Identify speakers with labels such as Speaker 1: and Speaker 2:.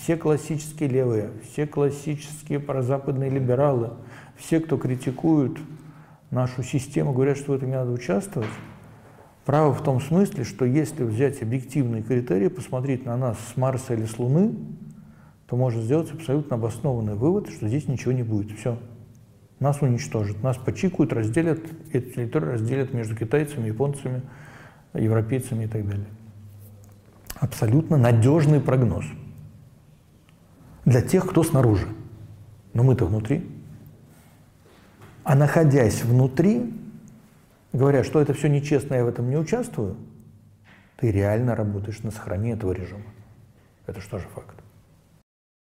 Speaker 1: все классические левые, все классические прозападные либералы, все, кто критикуют нашу систему, говорят, что в этом не надо участвовать, правы в том смысле, что если взять объективные критерии, посмотреть на нас с Марса или с Луны, то можно сделать абсолютно обоснованный вывод, что здесь ничего не будет. Все. Нас уничтожат, нас почикают, разделят, эту территорию разделят между китайцами, японцами, европейцами и так далее. Абсолютно надежный прогноз для тех, кто снаружи. Но мы-то внутри. А находясь внутри, говоря, что это все нечестно, я в этом не участвую, ты реально работаешь на сохранение этого режима. Это же тоже факт.